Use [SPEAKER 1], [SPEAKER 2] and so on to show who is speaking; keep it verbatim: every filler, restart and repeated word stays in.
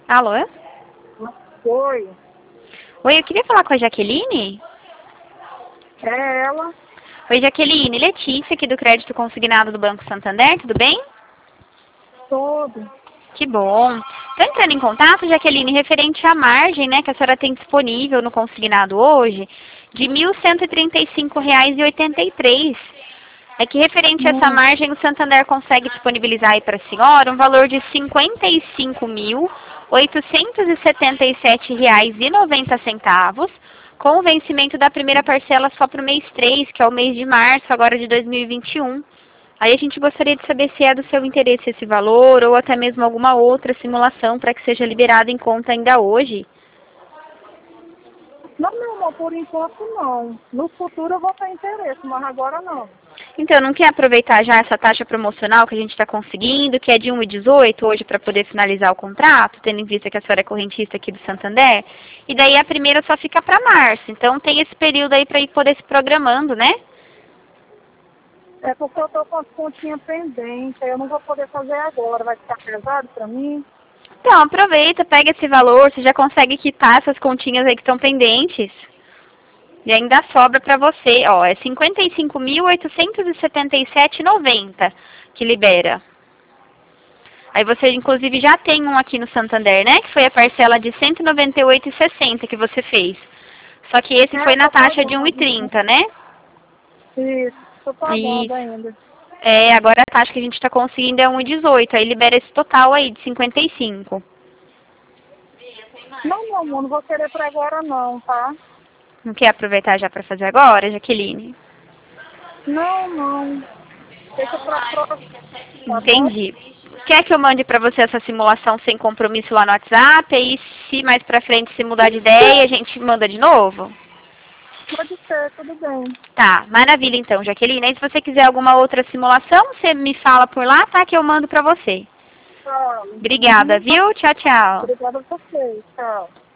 [SPEAKER 1] Alô?
[SPEAKER 2] Oi,
[SPEAKER 1] Oi, eu queria falar com a Jaqueline.
[SPEAKER 2] é ela?
[SPEAKER 1] Oi, Jaqueline. Letícia, aqui do Crédito Consignado do Banco Santander, tudo bem?
[SPEAKER 2] Tudo.
[SPEAKER 1] Que bom. Estou entrando em contato, Jaqueline, referente à margem, né, que a senhora tem disponível no consignado hoje, de mil cento e trinta e cinco reais e oitenta e três. É que referente a essa
[SPEAKER 2] Hum,
[SPEAKER 1] margem, o Santander consegue disponibilizar aí para a senhora um valor de cinquenta e cinco mil oitocentos e setenta e sete reais e noventa centavos, com o vencimento da primeira parcela só para o mês três, que é o mês de março agora de dois mil e vinte e um. Aí a gente gostaria de saber se é do seu interesse esse valor ou até mesmo alguma outra simulação para que seja liberado em conta ainda hoje.
[SPEAKER 2] Não, meu amor, por enquanto não. No futuro eu vou ter interesse, mas agora não.
[SPEAKER 1] Então, não quer aproveitar já essa taxa promocional que a gente está conseguindo, que é de um e dezoito hoje para poder finalizar o contrato, tendo em vista que a senhora é correntista aqui do Santander? E daí a primeira só fica para março. Então tem esse período aí para ir poder se programando, né?
[SPEAKER 2] É porque eu tô com as continhas pendentes, eu não vou poder fazer agora, vai ficar pesado pra mim.
[SPEAKER 1] Então, aproveita, pega esse valor, você já consegue quitar essas continhas aí que estão pendentes. E ainda sobra para você, ó, é cinquenta e cinco mil oitocentos e setenta e sete reais e noventa centavos que libera. Aí você, inclusive, já tem um aqui no Santander, né? Que foi a parcela de cento e noventa e oito reais e sessenta centavos que você fez. Só que esse
[SPEAKER 2] É,
[SPEAKER 1] foi
[SPEAKER 2] eu
[SPEAKER 1] na
[SPEAKER 2] tô
[SPEAKER 1] taxa de um e
[SPEAKER 2] pagando.
[SPEAKER 1] trinta, né?
[SPEAKER 2] Isso, tô pagando
[SPEAKER 1] Isso.
[SPEAKER 2] ainda.
[SPEAKER 1] É, agora a taxa que a gente está conseguindo é um e dezoito. Aí libera esse total aí de cinquenta e cinco.
[SPEAKER 2] Não, meu amor, não vou querer pra agora não, tá?
[SPEAKER 1] Não quer aproveitar já para fazer agora, Jaqueline?
[SPEAKER 2] Não, não. Deixa pra próxima, tá bom?
[SPEAKER 1] Entendi. Quer que eu mande para você essa simulação sem compromisso lá no WhatsApp? E se mais pra frente se mudar de ideia, a gente manda de novo?
[SPEAKER 2] Pode ser, tudo bem.
[SPEAKER 1] Tá, maravilha então, Jaqueline. Aí se você quiser alguma outra simulação, você me fala por lá, tá? Que eu mando pra você.
[SPEAKER 2] Tchau.
[SPEAKER 1] Obrigada,
[SPEAKER 2] Uhum.
[SPEAKER 1] viu? Tchau, tchau.
[SPEAKER 2] Obrigada a você. Tchau.